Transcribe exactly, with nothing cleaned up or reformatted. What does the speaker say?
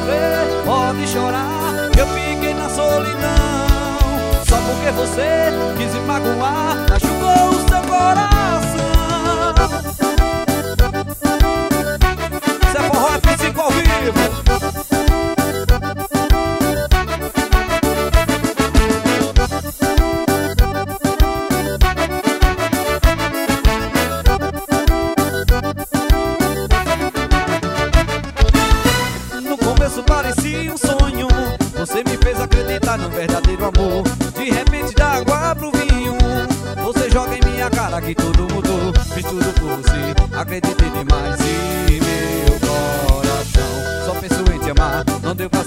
sofrer, pode chorar, eu fiquei na solidão. Só porque você quis me magoar, machucou o seu coração. Isso é forró F cinco ao vivo. Parecia um sonho, você me fez acreditar no verdadeiro amor. De repente da água pro vinho, você joga em minha cara que tudo mudou. Fiz tudo por você, acreditei demais e meu coração só pensou em te amar. Não deu pra